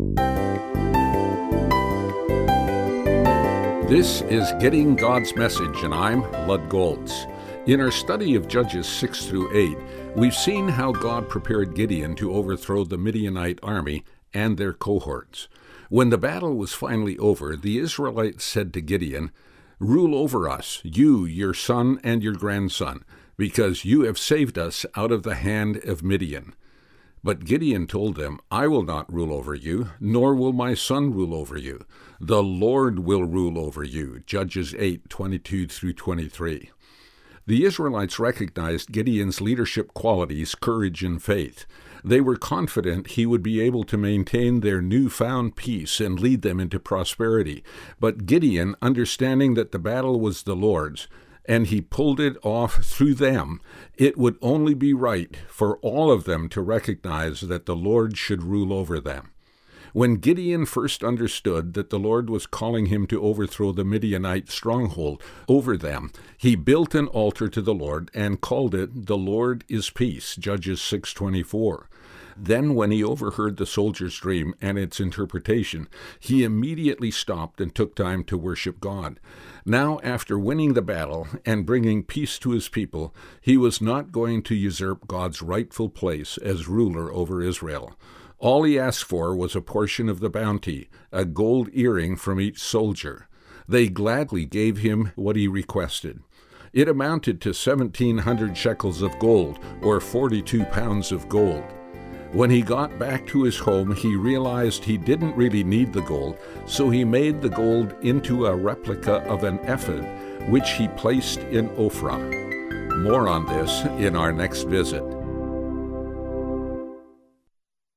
This is Getting God's Message, and I'm Lud Golds. In our study of Judges 6 through 8, we've seen how God prepared Gideon to overthrow the Midianite army and their cohorts. When the battle was finally over, the Israelites said to Gideon, "Rule over us, you, your son, and your grandson, because you have saved us out of the hand of Midian." But Gideon told them, "I will not rule over you, nor will my son rule over you. The Lord will rule over you." Judges 8:22 through 23. The Israelites recognized Gideon's leadership qualities, courage, and faith. They were confident he would be able to maintain their newfound peace and lead them into prosperity. But Gideon, understanding that the battle was the Lord's, and he pulled it off through them, it would only be right for all of them to recognize that the Lord should rule over them. When Gideon first understood that the Lord was calling him to overthrow the Midianite stronghold over them, he built an altar to the Lord and called it "The Lord is Peace," Judges 6:24. Then when he overheard the soldier's dream and its interpretation, he immediately stopped and took time to worship God. Now, after winning the battle and bringing peace to his people, he was not going to usurp God's rightful place as ruler over Israel. All he asked for was a portion of the bounty, a gold earring from each soldier. They gladly gave him what he requested. It amounted to 1,700 shekels of gold, or 42 pounds of gold. When he got back to his home, he realized he didn't really need the gold, so he made the gold into a replica of an ephod, which he placed in Ophrah. More on this in our next visit.